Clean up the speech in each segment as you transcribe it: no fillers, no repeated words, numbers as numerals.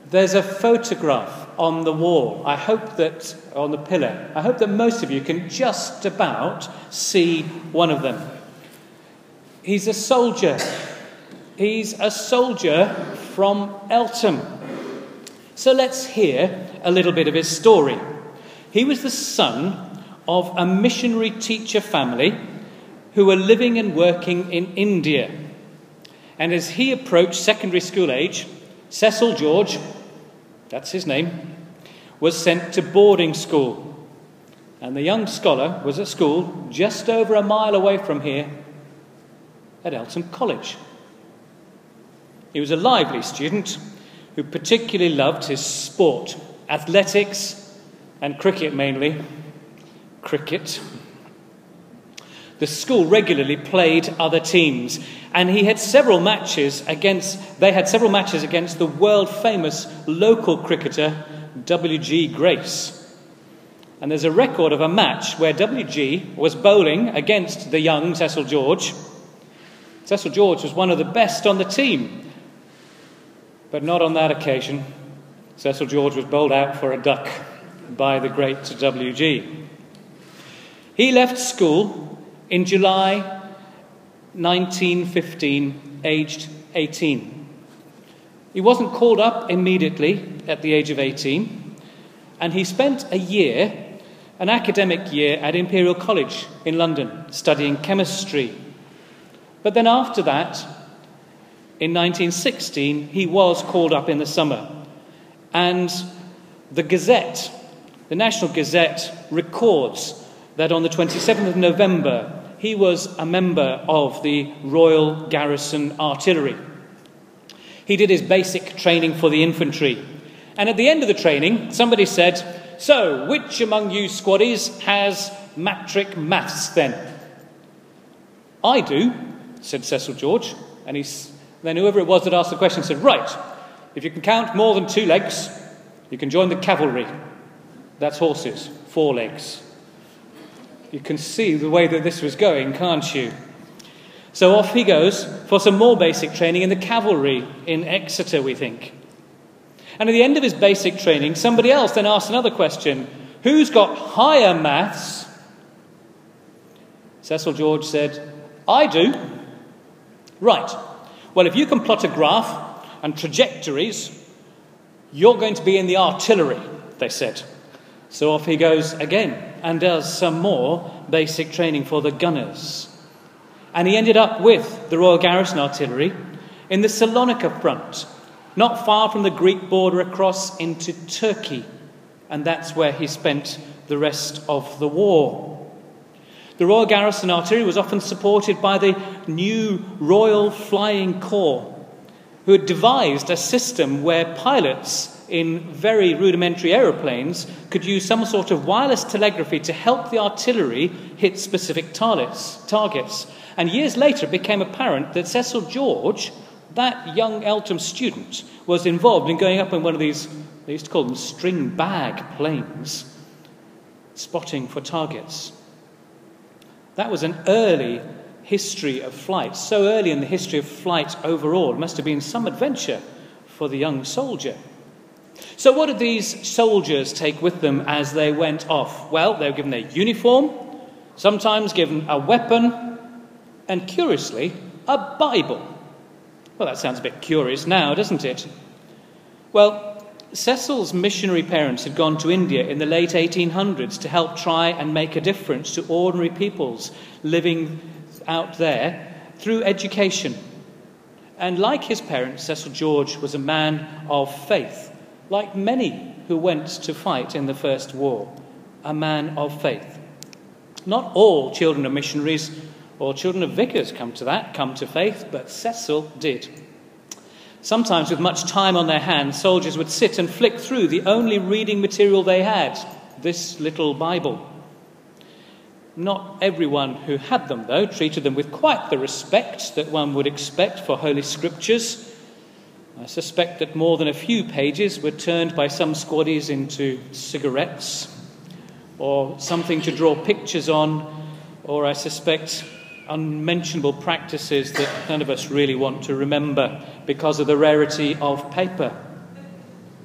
There's a photograph on the wall, on the pillar. I hope that most of you can just about see one of them. He's a soldier. He's a soldier from Eltham. So let's hear a little bit of his story. He was the son of a missionary teacher family who were living and working in India. And as he approached secondary school age, Cecil George, that's his name, was sent to boarding school. And the young scholar was at school just over a mile away from here at Eltham College. He was a lively student who particularly loved his sport, athletics and cricket mainly. Cricket. The school regularly played other teams, and they had several matches against the world-famous local cricketer W.G. Grace. And there's a record of a match where W.G. was bowling against the young Cecil George. Cecil George was one of the best on the team, but not on that occasion. Cecil George was bowled out for a duck by the great W.G. He left school in July 1915, aged 18. He wasn't called up immediately at the age of 18, and he spent an academic year at Imperial College in London, studying chemistry. But then after that, in 1916, he was called up in the summer, and the Gazette, the National Gazette, records that on the 27th of November, he was a member of the Royal Garrison Artillery. He did his basic training for the infantry. And at the end of the training, somebody said, "So, which among you squaddies has matric maths then?" "I do," said Cecil George. And then whoever it was that asked the question said, "Right, if you can count more than 2 legs, you can join the cavalry." That's horses, 4 legs. You can see the way that this was going, can't you? So off he goes for some more basic training in the cavalry in Exeter, we think. And at the end of his basic training, somebody else then asked another question. "Who's got higher maths?" Cecil George said, "I do." "Right. Well, if you can plot a graph and trajectories, you're going to be in the artillery," they said. So off he goes again and does some more basic training for the gunners. And he ended up with the Royal Garrison Artillery in the Salonika front, not far from the Greek border across into Turkey. And that's where he spent the rest of the war. The Royal Garrison Artillery was often supported by the new Royal Flying Corps, who had devised a system where pilots in very rudimentary aeroplanes could use some sort of wireless telegraphy to help the artillery hit specific targets. And years later it became apparent that Cecil George, that young Eltham student, was involved in going up in one of these, they used to call them string bag planes, spotting for targets. That was an early history of flight, so early in the history of flight overall. It must have been some adventure for the young soldier. So what did these soldiers take with them as they went off? Well, they were given their uniform, sometimes given a weapon, and curiously, a Bible. Well, that sounds a bit curious now, doesn't it? Well, Cecil's missionary parents had gone to India in the late 1800s to help try and make a difference to ordinary peoples living out there through education. And like his parents, Cecil George was a man of faith. Like many who went to fight in the First War, a man of faith. Not all children of missionaries or children of vicars come to faith, but Cecil did. Sometimes with much time on their hands, soldiers would sit and flick through the only reading material they had, this little Bible. Not everyone who had them, though, treated them with quite the respect that one would expect for Holy Scriptures. I suspect that more than a few pages were turned by some squaddies into cigarettes or something to draw pictures on, or I suspect unmentionable practices that none of us really want to remember because of the rarity of paper.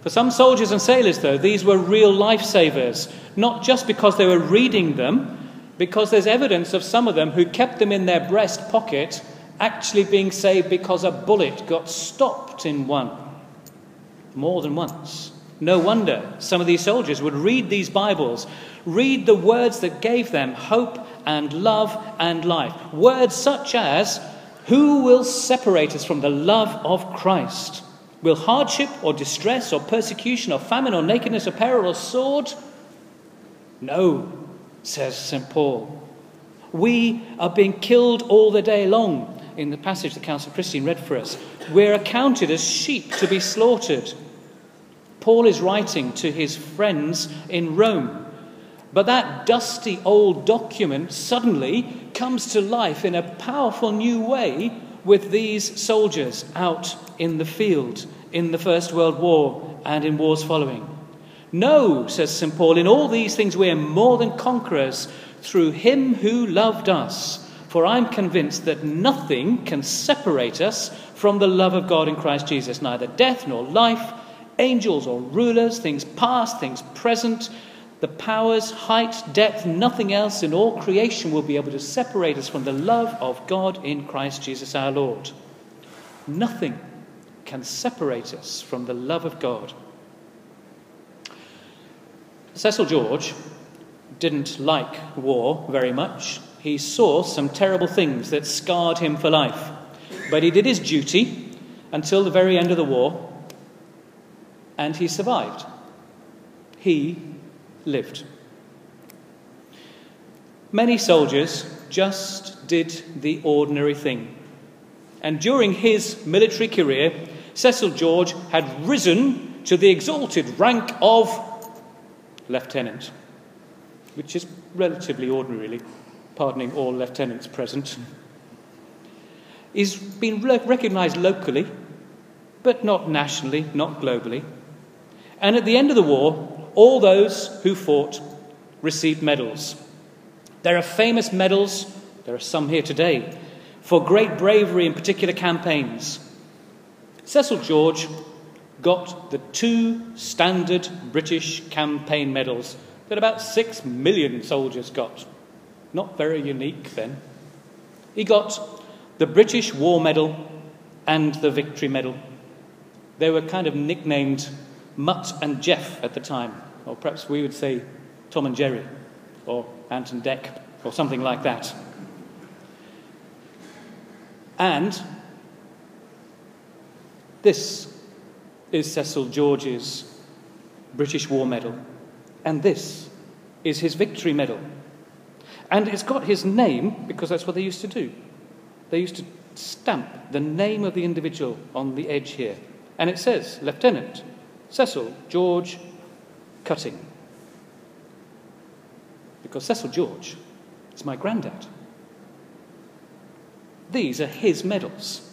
For some soldiers and sailors, though, these were real lifesavers, not just because they were reading them, because there's evidence of some of them who kept them in their breast pocket actually being saved because a bullet got stopped in one more than once. No wonder some of these soldiers would read these Bibles, read the words that gave them hope and love and life. Words such as, "Who will separate us from the love of Christ? Will hardship or distress or persecution or famine or nakedness or peril or sword?" No, says St. Paul. We are being killed all the day long. In the passage that Councillor Christine read for us, we're accounted as sheep to be slaughtered. Paul is writing to his friends in Rome. But that dusty old document suddenly comes to life in a powerful new way with these soldiers out in the field in the First World War and in wars following. No, says St. Paul, in all these things we are more than conquerors through him who loved us. For I'm convinced that nothing can separate us from the love of God in Christ Jesus, neither death nor life, angels or rulers, things past, things present, the powers, height, depth, nothing else in all creation will be able to separate us from the love of God in Christ Jesus our Lord. Nothing can separate us from the love of God. Cecil George didn't like war very much. He saw some terrible things that scarred him for life. But he did his duty until the very end of the war, and he survived. He lived. Many soldiers just did the ordinary thing. And during his military career, Cecil George had risen to the exalted rank of lieutenant, which is relatively ordinary, really, pardoning all lieutenants present. He's been recognised locally, but not nationally, not globally. And at the end of the war, all those who fought received medals. There are famous medals, there are some here today, for great bravery in particular campaigns. Cecil George got the 2 standard British campaign medals that about 6 million soldiers got. Not very unique then. He got the British War Medal and the Victory Medal. They were kind of nicknamed Mutt and Jeff at the time, or perhaps we would say Tom and Jerry, or Ant and Dec, or something like that. And this is Cecil George's British War Medal, and this is his Victory Medal. And it's got his name because that's what they used to do. They used to stamp the name of the individual on the edge here. And it says, Lieutenant Cecil George Cutting. Because Cecil George is my granddad. These are his medals.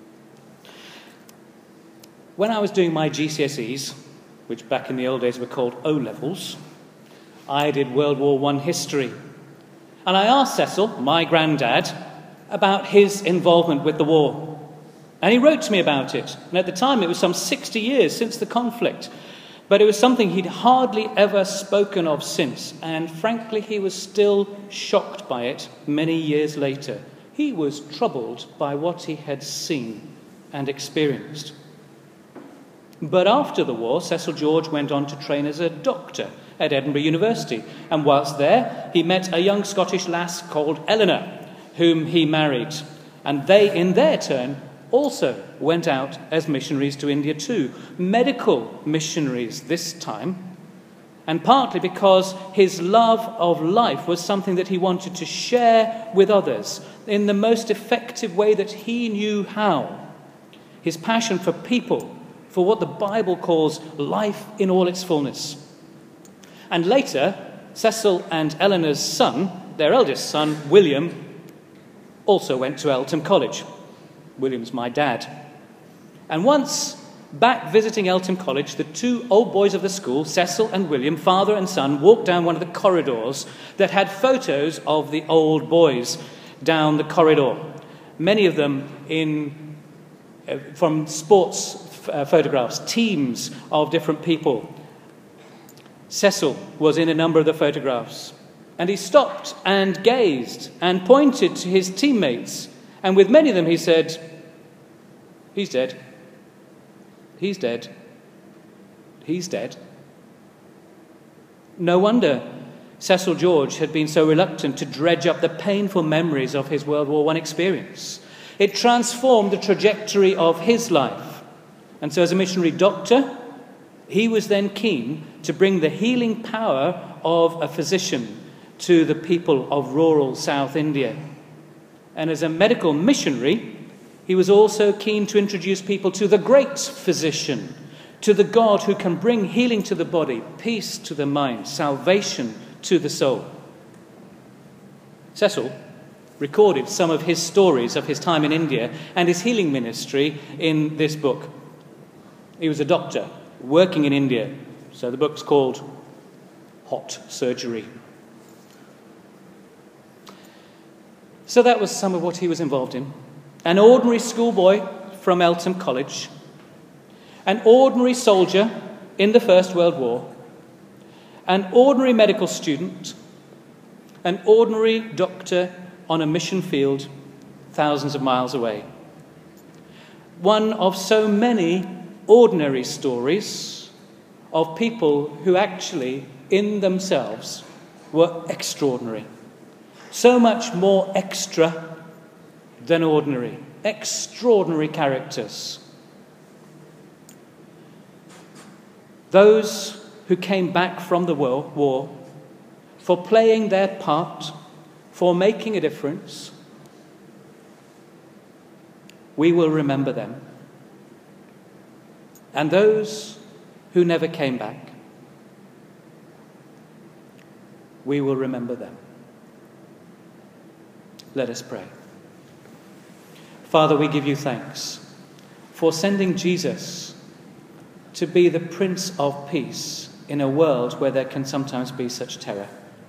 When I was doing my GCSEs, which back in the old days were called O-levels, I did World War I history. And I asked Cecil, my granddad, about his involvement with the war. And he wrote to me about it. And at the time, it was some 60 years since the conflict. But it was something he'd hardly ever spoken of since. And frankly, he was still shocked by it many years later. He was troubled by what he had seen and experienced. But after the war, Cecil George went on to train as a doctor at Edinburgh University. And whilst there, he met a young Scottish lass called Eleanor, whom he married. And they, in their turn, also went out as missionaries to India too. Medical missionaries this time. And partly because his love of life was something that he wanted to share with others in the most effective way that he knew how. His passion for people, for what the Bible calls life in all its fullness. And later, Cecil and Eleanor's son, their eldest son, William, also went to Eltham College. William's my dad. And once back visiting Eltham College, the 2 old boys of the school, Cecil and William, father and son, walked down one of the corridors that had photos of the old boys down the corridor. Many of them from sports photographs, teams of different people. Cecil was in a number of the photographs, and he stopped and gazed and pointed to his teammates, and with many of them he said, "He's dead. He's dead. He's dead." No wonder Cecil George had been so reluctant to dredge up the painful memories of his World War I experience. It transformed the trajectory of his life. And so as a missionary doctor, he was then keen to bring the healing power of a physician to the people of rural South India. And as a medical missionary, he was also keen to introduce people to the great physician, to the God who can bring healing to the body, peace to the mind, salvation to the soul. Cecil recorded some of his stories of his time in India and his healing ministry in this book. He was a doctor working in India, so the book's called Hot Surgery. So that was some of what he was involved in. An ordinary schoolboy from Eltham College, an ordinary soldier in the First World War, an ordinary medical student, an ordinary doctor on a mission field thousands of miles away. One of so many ordinary stories of people who actually, in themselves, were extraordinary. So much more extra than ordinary. Extraordinary characters. Those who came back from the war for playing their part, for making a difference, we will remember them. And those who never came back, we will remember them. Let us pray. Father, we give you thanks for sending Jesus to be the Prince of Peace in a world where there can sometimes be such terror.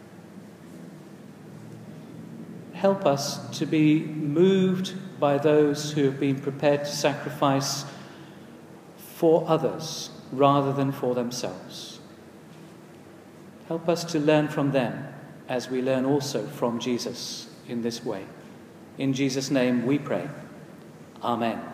Help us to be moved by those who have been prepared to sacrifice for others rather than for themselves. Help us to learn from them as we learn also from Jesus in this way. In Jesus' name we pray. Amen.